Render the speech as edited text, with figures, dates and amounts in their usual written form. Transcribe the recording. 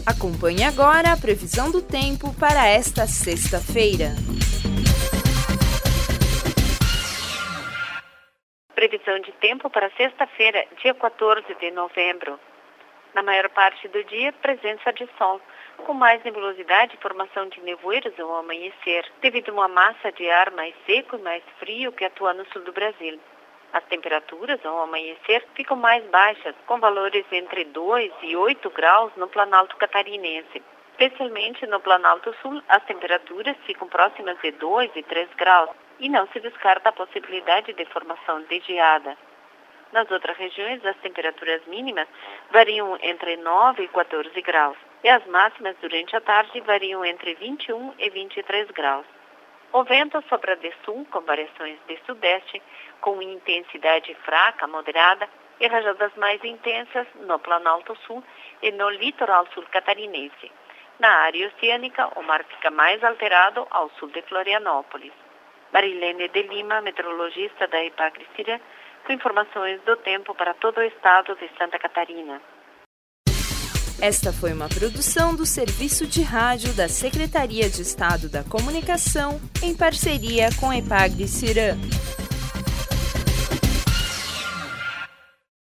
Acompanhe agora a previsão do tempo para esta sexta-feira. Previsão de tempo para sexta-feira, dia 14 de novembro. Na maior parte do dia, presença de sol, com mais nebulosidade e formação de nevoeiros ao amanhecer, devido a uma massa de ar mais seco e mais frio que atua no sul do Brasil. As temperaturas ao amanhecer ficam mais baixas, com valores entre 2 e 8 graus no Planalto Catarinense. Especialmente no Planalto Sul, as temperaturas ficam próximas de 2 e 3 graus e não se descarta a possibilidade de formação de geada. Nas outras regiões, as temperaturas mínimas variam entre 9 e 14 graus e as máximas durante a tarde variam entre 21 e 23 graus. O vento sopra de sul com variações de sudeste, com intensidade fraca, moderada e rajadas mais intensas no Planalto Sul e no litoral sul catarinense. Na área oceânica, o mar fica mais alterado ao sul de Florianópolis. Marilene de Lima, meteorologista da Epagri-Cirã, com informações do tempo para todo o estado de Santa Catarina. Esta foi uma produção do Serviço de Rádio da Secretaria de Estado da Comunicação, em parceria com a Epagri-Cirã.